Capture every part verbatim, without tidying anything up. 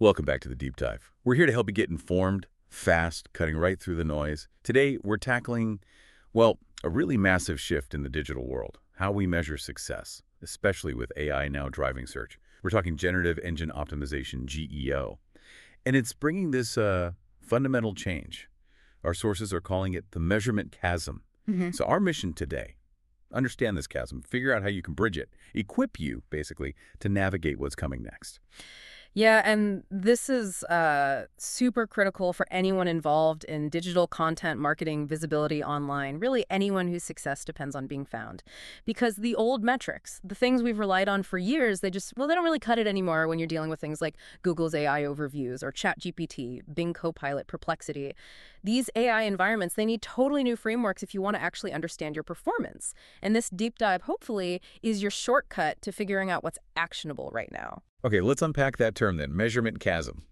Welcome back to the Deep Dive. We're here to help you get informed, fast, cutting right through the noise. Today, we're tackling, well, a really massive shift in the digital world, how we measure success, especially with A I now driving search. We're talking generative engine optimization, G E O. And it's bringing this uh, fundamental change. Our sources are calling it the measurement chasm. Mm-hmm. So our mission today, understand this chasm, figure out how you can bridge it, equip you, basically, to navigate what's coming next. Yeah, and this is uh, super critical for anyone involved in digital content marketing, visibility online, really anyone whose success depends on being found. Because the old metrics, the things we've relied on for years, they just, well, they don't really cut it anymore when you're dealing with things like Google's A I overviews or ChatGPT, Bing Copilot, Perplexity. These A I environments, they need totally new frameworks if you want to actually understand your performance. And this deep dive, hopefully, is your shortcut to figuring out what's actionable right now. Okay, let's unpack that term then, measurement chasm.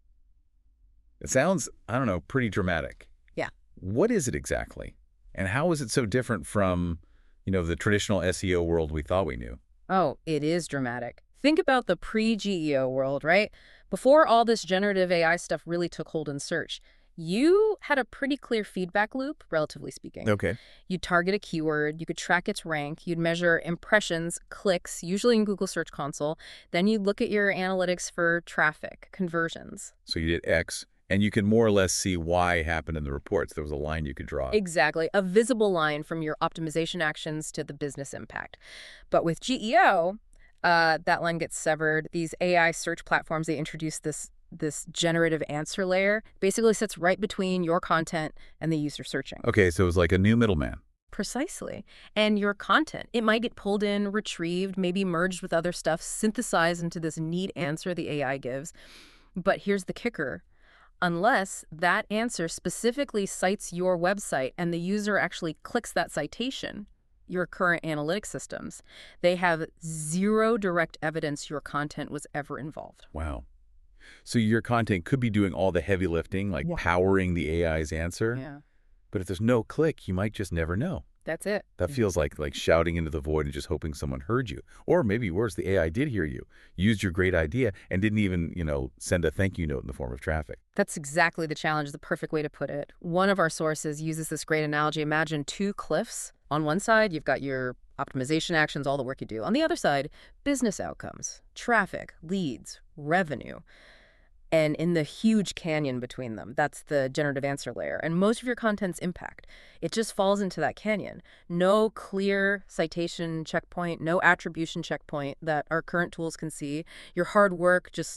It sounds, I don't know, pretty dramatic. Yeah. What is it exactly? And how is it so different from, you know, the traditional S E O world we thought we knew? Oh, it is dramatic. Think about the pre-G E O world, right? Before all this generative A I stuff really took hold in search, you had a pretty clear feedback loop, relatively speaking. Okay. You'd target a keyword, you could track its rank, you'd measure impressions, clicks, usually in Google Search Console. Then you'd look at your analytics for traffic, conversions. So you did X, and you can more or less see Y happened in the reports. There was a line you could draw. Exactly. A visible line from your optimization actions to the business impact. But with G E O, uh, that line gets severed. These A I search platforms, they introduce this this generative answer layer, basically sits right between your content and the user searching. Okay, so it was like a new middleman. Precisely. And your content, it might get pulled in, retrieved, maybe merged with other stuff, synthesized into this neat answer the A I gives. But here's the kicker. Unless that answer specifically cites your website and the user actually clicks that citation, your current analytics systems, they have zero direct evidence your content was ever involved. Wow. So your content could be doing all the heavy lifting, like Yeah. powering the A I's answer. Yeah, But if there's no click, you might just never know. that's it. That feels like like shouting into the void and just hoping someone heard you. Or maybe worse, the A I did hear you, used your great idea, and didn't even, you know, send a thank you note in the form of traffic. That's exactly the challenge, the perfect way to put it. One of our sources uses this great analogy. Imagine two cliffs. On one side, you've got your optimization actions, all the work you do. On the other side, business outcomes, traffic, leads, revenue. And in the huge canyon between them, that's the generative answer layer. And most of your content's impact, it just falls into that canyon. No clear citation checkpoint, no attribution checkpoint that our current tools can see. Your hard work just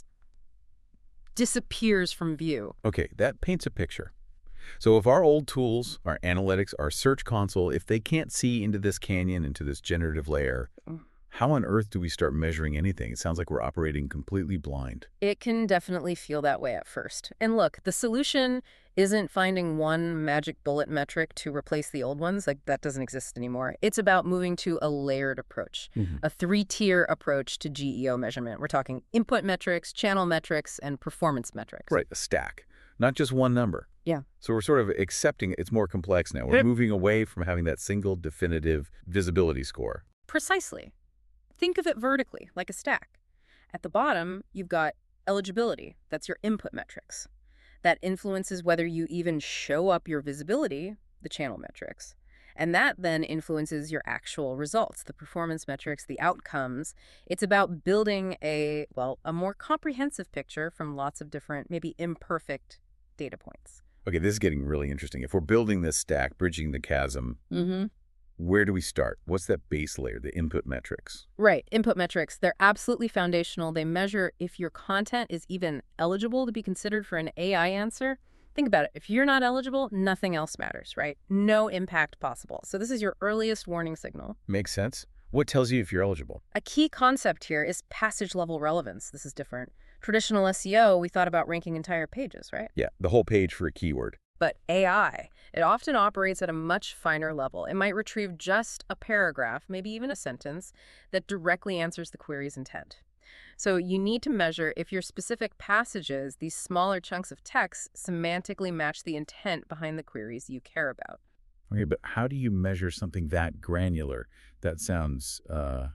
disappears from view. Okay, that paints a picture. So if our old tools, our analytics, our search console, if they can't see into this canyon, into this generative layer, how on earth do we start measuring anything? It sounds like we're operating completely blind. It can definitely feel that way at first. And look, the solution isn't finding one magic bullet metric to replace the old ones. Like, that doesn't exist anymore. It's about moving to a layered approach, Mm-hmm. a three-tier approach to G E O measurement. We're talking input metrics, channel metrics, and performance metrics. Right, a stack, not just one number. Yeah. So we're sort of accepting it's more complex now. We're Yep. moving away from having that single definitive visibility score. Precisely. Think of it vertically, like a stack. At the bottom, you've got eligibility. That's your input metrics. That influences whether you even show up your visibility, the channel metrics. And that then influences your actual results, the performance metrics, the outcomes. It's about building a, well, a more comprehensive picture from lots of different, maybe imperfect data points. Okay, this is getting really interesting. If we're building this stack, bridging the chasm, Mm-hmm. where do we start? What's that base layer, the input metrics? Right. Input metrics, they're absolutely foundational. They measure if your content is even eligible to be considered for an A I answer. Think about it. If you're not eligible, nothing else matters, right? No impact possible. So this is your earliest warning signal. Makes sense. What tells you if you're eligible? A key concept here is passage level relevance. This is different. Traditional S E O, we thought about ranking entire pages, right? Yeah, the whole page for a keyword. But A I, it often operates at a much finer level. It might retrieve just a paragraph, maybe even a sentence, that directly answers the query's intent. So you need to measure if your specific passages, these smaller chunks of text, semantically match the intent behind the queries you care about. Okay, but how do you measure something that granular? That sounds uh,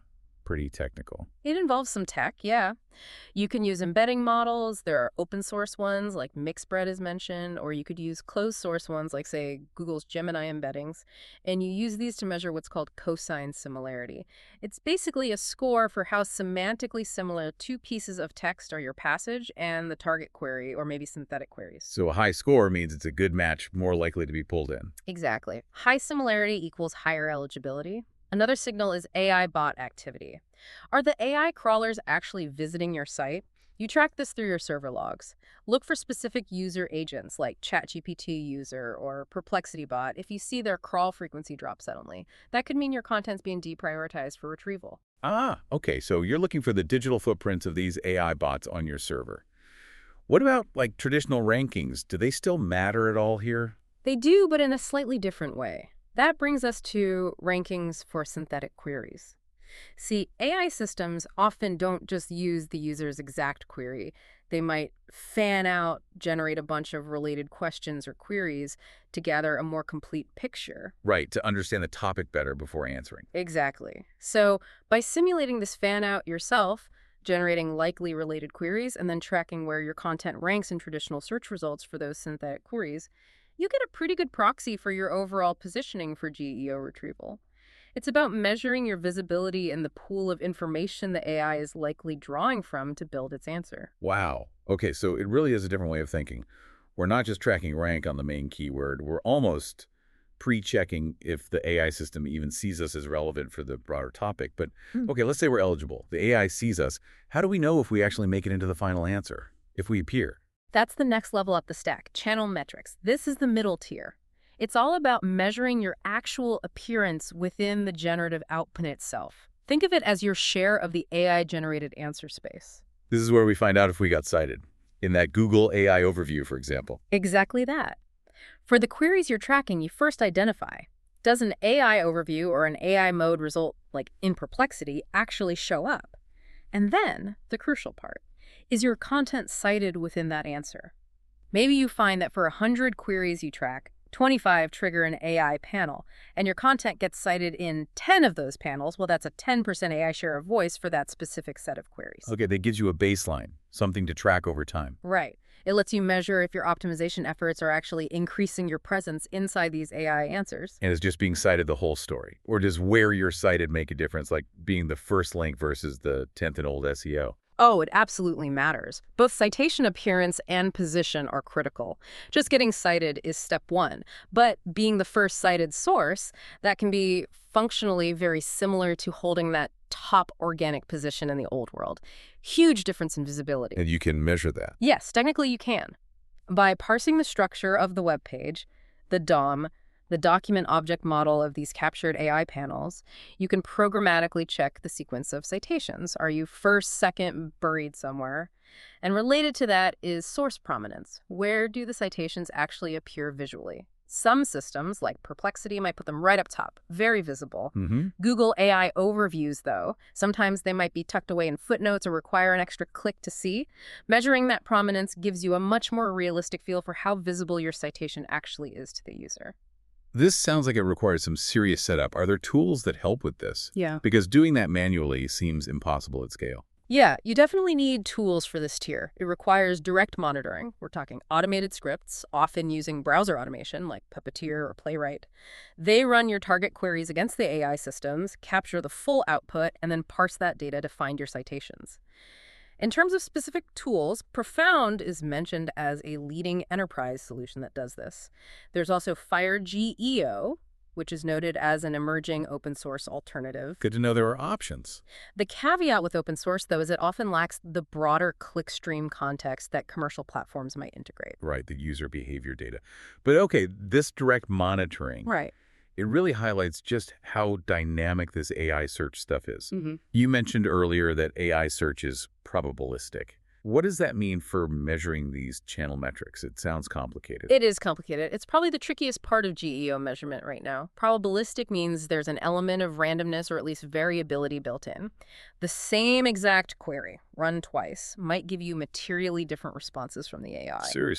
pretty technical. It involves some tech, yeah. You can use embedding models. There are open source ones like Mixspread is mentioned, or you could use closed source ones like, say, Google's Gemini embeddings. And you use these to measure what's called cosine similarity. It's basically a score for how semantically similar two pieces of text are your passage and the target query, or maybe synthetic queries. So a high score means it's a good match, more likely to be pulled in. Exactly. High similarity equals higher eligibility. Another signal is A I bot activity. Are the A I crawlers actually visiting your site? You track this through your server logs. Look for specific user agents like ChatGPT user or Perplexity bot if you see their crawl frequency drop suddenly. That could mean your content's being deprioritized for retrieval. Ah, okay, so you're looking for the digital footprints of these A I bots on your server. What about, like, traditional rankings? Do they still matter at all here? They do, but in a slightly different way. That brings us to rankings for synthetic queries. See, A I systems often don't just use the user's exact query. They might fan out, generate a bunch of related questions or queries to gather a more complete picture. Right, to understand the topic better before answering. Exactly. So by simulating this fan out yourself, generating likely related queries, and then tracking where your content ranks in traditional search results for those synthetic queries, you get a pretty good proxy for your overall positioning for G E O retrieval. It's about measuring your visibility in the pool of information the A I is likely drawing from to build its answer. Wow. Okay, so it really is a different way of thinking. We're not just tracking rank on the main keyword. We're almost pre-checking if the A I system even sees us as relevant for the broader topic. But, Hmm. okay, let's say we're eligible. The A I sees us. How do we know if we actually make it into the final answer, if we appear? That's the next level up the stack, channel metrics. This is the middle tier. It's all about measuring your actual appearance within the generative output itself. Think of it as your share of the A I-generated answer space. This is where we find out if we got cited. In that Google A I overview, for example. Exactly that. For the queries you're tracking, you first identify, does an A I overview or an A I mode result, like in Perplexity, actually show up? And then, the crucial part, is your content cited within that answer? Maybe you find that for one hundred queries you track, twenty-five trigger an A I panel, and your content gets cited in ten of those panels. Well, that's a ten percent A I share of voice for that specific set of queries. Okay, that gives you a baseline, something to track over time. Right. It lets you measure if your optimization efforts are actually increasing your presence inside these A I answers. And is just being cited the whole story? Or does where you're cited make a difference, like being the first link versus the tenth in old S E O? Oh, it absolutely matters. Both citation appearance and position are critical. Just getting cited is step one, but being the first cited source, that can be functionally very similar to holding that top organic position in the old world. Huge difference in visibility. And you can measure that. Yes, technically you can. By parsing the structure of the web page, the D O M, the document object model of these captured A I panels, you can programmatically check the sequence of citations. Are you first, second, buried somewhere? And related to that is source prominence. Where do the citations actually appear visually? Some systems, like Perplexity, might put them right up top, very visible. Mm-hmm. Google A I overviews, though, sometimes they might be tucked away in footnotes or require an extra click to see. Measuring that prominence gives you a much more realistic feel for how visible your citation actually is to the user. This sounds like it requires some serious setup. Are there tools that help with this? Yeah. Because doing that manually seems impossible at scale. Yeah, you definitely need tools for this tier. It requires direct monitoring. We're talking automated scripts, often using browser automation like Puppeteer or Playwright. They run your target queries against the A I systems, capture the full output, and then parse that data to find your citations. In terms of specific tools, Profound is mentioned as a leading enterprise solution that does this. There's also FireGEO, which is noted as an emerging open source alternative. Good to know there are options. The caveat with open source, though, is it often lacks the broader clickstream context that commercial platforms might integrate. Right, the user behavior data. But okay, this direct monitoring, Right. it really highlights just how dynamic this A I search stuff is. Mm-hmm. You mentioned earlier that A I search is probabilistic. What does that mean for measuring these channel metrics? It sounds complicated. It is complicated. It's probably the trickiest part of G E O measurement right now. Probabilistic means there's an element of randomness or at least variability built in. The same exact query, run twice, might give you materially different responses from the A I. Seriously.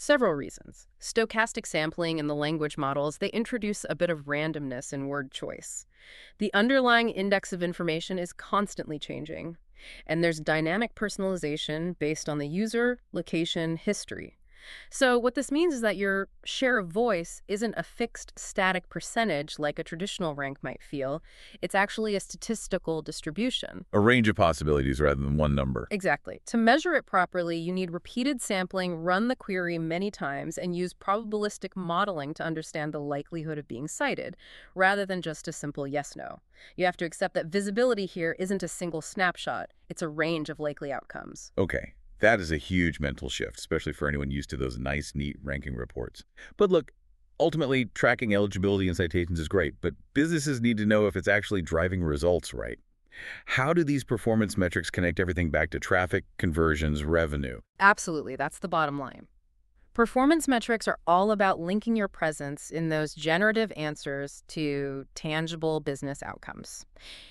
Several reasons. Stochastic sampling and the language models, they introduce a bit of randomness in word choice. The underlying index of information is constantly changing, and there's dynamic personalization based on the user, location, history. So what this means is that your share of voice isn't a fixed static percentage like a traditional rank might feel. It's actually a statistical distribution. A range of possibilities rather than one number. Exactly. To measure it properly, you need repeated sampling, run the query many times, and use probabilistic modeling to understand the likelihood of being cited, rather than just a simple yes-no. You have to accept that visibility here isn't a single snapshot. It's a range of likely outcomes. Okay. That is a huge mental shift, especially for anyone used to those nice, neat ranking reports. But look, ultimately, tracking eligibility and citations is great, but businesses need to know if it's actually driving results right. How do these performance metrics connect everything back to traffic, conversions, revenue? Absolutely. That's the bottom line. Performance metrics are all about linking your presence in those generative answers to tangible business outcomes,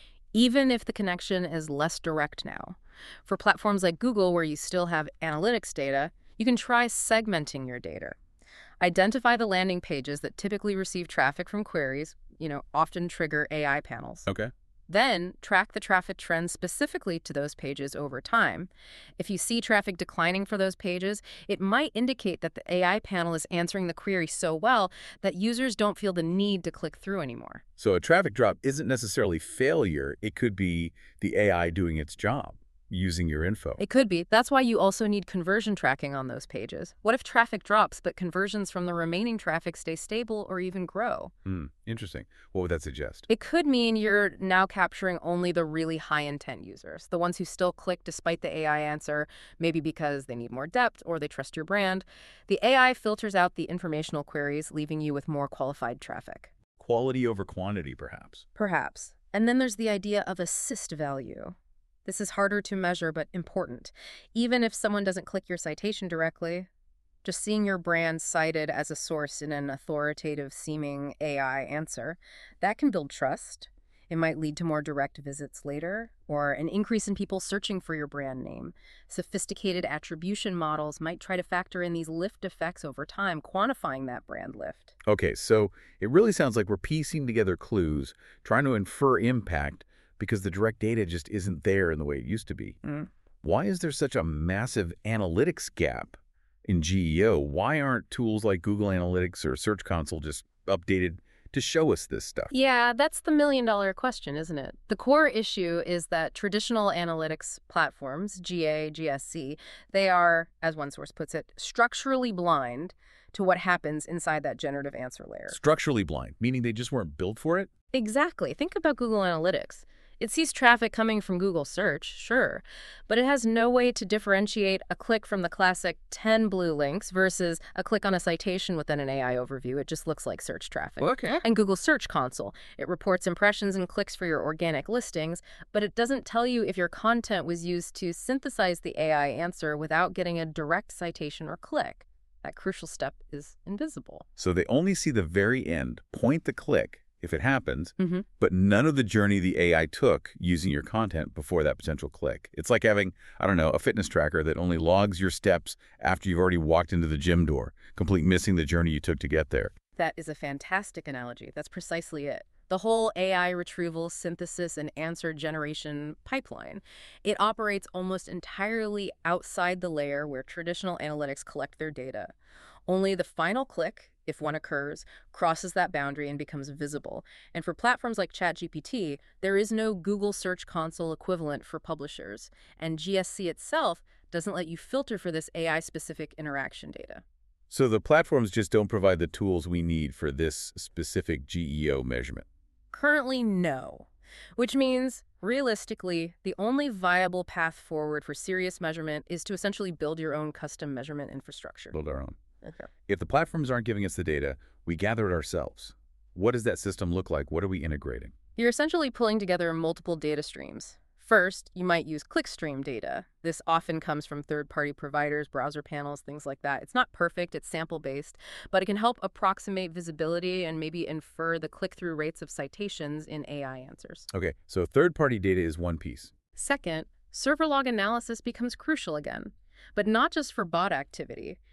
even if the connection is less direct now. For platforms like Google, where you still have analytics data, you can try segmenting your data. Identify the landing pages that typically receive traffic from queries, you know, often trigger A I panels. Okay. Then track the traffic trends specifically to those pages over time. If you see traffic declining for those pages, it might indicate that the A I panel is answering the query so well that users don't feel the need to click through anymore. So a traffic drop isn't necessarily failure. It could be the A I doing its job, using your info. It could be. That's why you also need conversion tracking on those pages. What if traffic drops, but conversions from the remaining traffic stay stable or even grow? Hmm, interesting. What would that suggest? It could mean you're now capturing only the really high-intent users, the ones who still click despite the A I answer, maybe because they need more depth or they trust your brand. The A I filters out the informational queries, leaving you with more qualified traffic. Quality over quantity, perhaps. Perhaps. And then there's the idea of assist value. This is harder to measure, but important. Even if someone doesn't click your citation directly, just seeing your brand cited as a source in an authoritative-seeming A I answer, that can build trust. It might lead to more direct visits later, or an increase in people searching for your brand name. Sophisticated attribution models might try to factor in these lift effects over time, quantifying that brand lift. Okay, so it really sounds like we're piecing together clues, trying to infer impact, because the direct data just isn't there in the way it used to be. Mm. Why is there such a massive analytics gap in G E O? Why aren't tools like Google Analytics or Search Console just updated to show us this stuff? Yeah, that's the million-dollar question, isn't it? The core issue is that traditional analytics platforms, G A, G S C, they are, as one source puts it, structurally blind to what happens inside that generative answer layer. Structurally blind, meaning they just weren't built for it? Exactly. Think about Google Analytics. It sees traffic coming from Google search, sure, but it has no way to differentiate a click from the classic ten blue links versus a click on a citation within an A I overview. It just looks like search traffic. Okay. And Google Search Console, it reports impressions and clicks for your organic listings, but it doesn't tell you if your content was used to synthesize the A I answer without getting a direct citation or click. That crucial step is invisible. So they only see the very end, point the click, if it happens, Mm-hmm. but none of the journey the A I took using your content before that potential click. It's like having, I don't know, a fitness tracker that only logs your steps after you've already walked into the gym door, complete missing the journey you took to get there. That is a fantastic analogy. That's precisely it. The whole A I retrieval, synthesis, and answer generation pipeline, it operates almost entirely outside the layer where traditional analytics collect their data. Only the final click, if one occurs, crosses that boundary and becomes visible. And for platforms like ChatGPT, there is no Google Search Console equivalent for publishers. And G S C itself doesn't let you filter for this A I-specific interaction data. So the platforms just don't provide the tools we need for this specific G E O measurement. Currently, no. Which means, realistically, the only viable path forward for serious measurement is to essentially build your own custom measurement infrastructure. Build our own. Okay. If the platforms aren't giving us the data, we gather it ourselves. What does that system look like? What are we integrating? You're essentially pulling together multiple data streams. First, you might use clickstream data. This often comes from third-party providers, browser panels, things like that. It's not perfect, it's sample-based, but it can help approximate visibility and maybe infer the click-through rates of citations in A I answers. Okay, so third-party data is one piece. Second, server log analysis becomes crucial again, but not just for bot activity.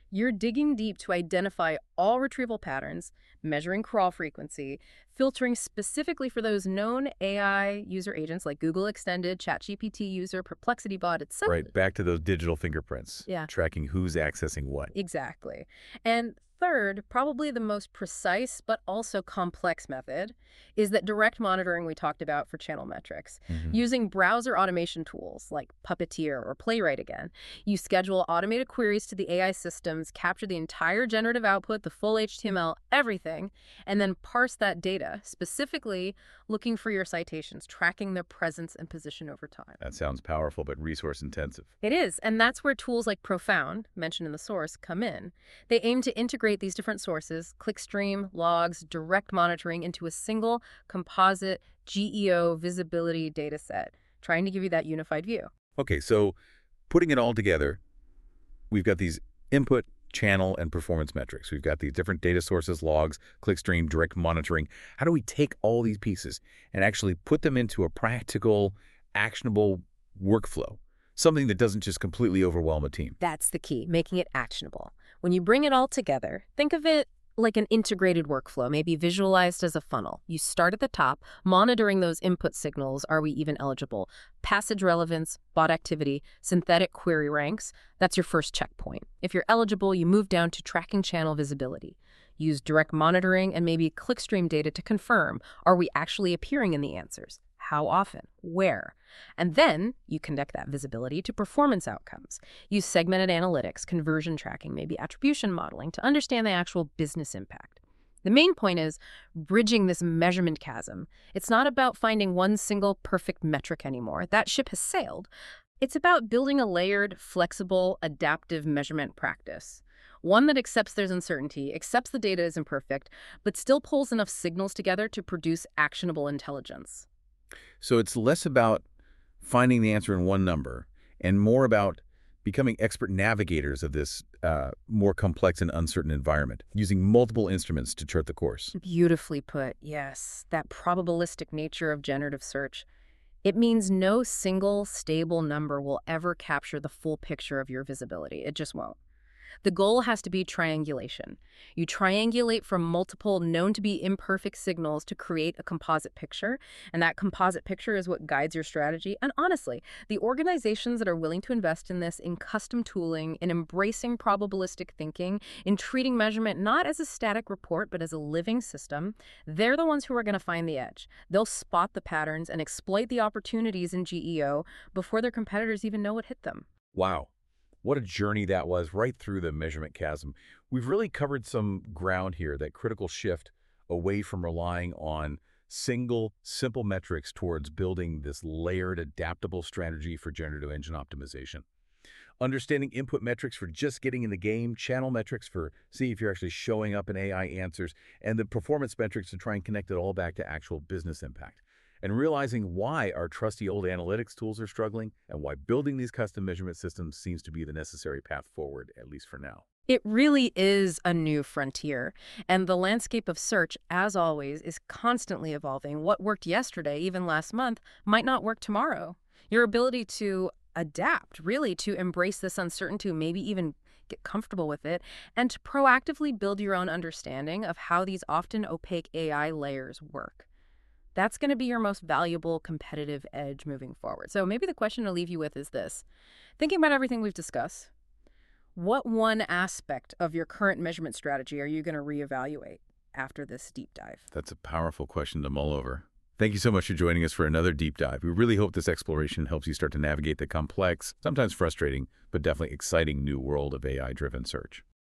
You're digging deep to identify all retrieval patterns, measuring crawl frequency, filtering specifically for those known A I user agents like Google Extended, ChatGPT user, PerplexityBot, et cetera. Right, back to those digital fingerprints. Yeah. Tracking who's accessing what. Exactly. And third, probably the most precise but also complex method is that direct monitoring we talked about for channel metrics. Mhm. Using browser automation tools like Puppeteer or Playwright again, you schedule automated queries to the A I systems, capture the entire generative output, the full H T M L, everything, and then parse that data, specifically looking for your citations, tracking their presence and position over time. That sounds powerful, but resource intensive. It is, and that's where tools like Profound, mentioned in the source, come in. They aim to integrate these different sources, clickstream, logs, direct monitoring into a single composite G E O visibility data set, trying to give you that unified view. Okay, so putting it all together, we've got these input, channel, and performance metrics. We've got these different data sources, logs, clickstream, direct monitoring. How do we take all these pieces and actually put them into a practical, actionable workflow? Something that doesn't just completely overwhelm a team. That's the key, making it actionable. When you bring it all together, think of it like an integrated workflow, maybe visualized as a funnel. You start at the top, monitoring those input signals. Are we even eligible? Passage relevance, bot activity, synthetic query ranks. That's your first checkpoint. If you're eligible, you move down to tracking channel visibility. Use direct monitoring and maybe clickstream data to confirm, are we actually appearing in the answers? How often? Where? And then you connect that visibility to performance outcomes. Use segmented analytics, conversion tracking, maybe attribution modeling to understand the actual business impact. The main point is bridging this measurement chasm. It's not about finding one single perfect metric anymore. That ship has sailed. It's about building a layered, flexible, adaptive measurement practice. One that accepts there's uncertainty, accepts the data is imperfect, but still pulls enough signals together to produce actionable intelligence. So it's less about finding the answer in one number and more about becoming expert navigators of this uh, more complex and uncertain environment, using multiple instruments to chart the course. Beautifully put, yes. That probabilistic nature of generative search. It means no single stable number will ever capture the full picture of your visibility. It just won't. The goal has to be triangulation. You triangulate from multiple known to be imperfect signals to create a composite picture, and that composite picture is what guides your strategy. And honestly, the organizations that are willing to invest in this, in custom tooling, in embracing probabilistic thinking, in treating measurement not as a static report but as a living system, they're the ones who are going to find the edge. They'll spot the patterns and exploit the opportunities in G E O before their competitors even know what hit them. Wow. What a journey that was, right through the measurement chasm. We've really covered some ground here, that critical shift away from relying on single, simple metrics towards building this layered, adaptable strategy for generative engine optimization. Understanding input metrics for just getting in the game, channel metrics for see if you're actually showing up in A I answers, and the performance metrics to try and connect it all back to actual business impact. And realizing why our trusty old analytics tools are struggling and why building these custom measurement systems seems to be the necessary path forward, at least for now. It really is a new frontier, and the landscape of search, as always, is constantly evolving. What worked yesterday, even last month, might not work tomorrow. Your ability to adapt, really, to embrace this uncertainty, maybe even get comfortable with it, and to proactively build your own understanding of how these often opaque A I layers work. That's going to be your most valuable competitive edge moving forward. So maybe the question to leave you with is this. Thinking about everything we've discussed, what one aspect of your current measurement strategy are you going to reevaluate after this deep dive? That's a powerful question to mull over. Thank you so much for joining us for another deep dive. We really hope this exploration helps you start to navigate the complex, sometimes frustrating, but definitely exciting new world of A I-driven search.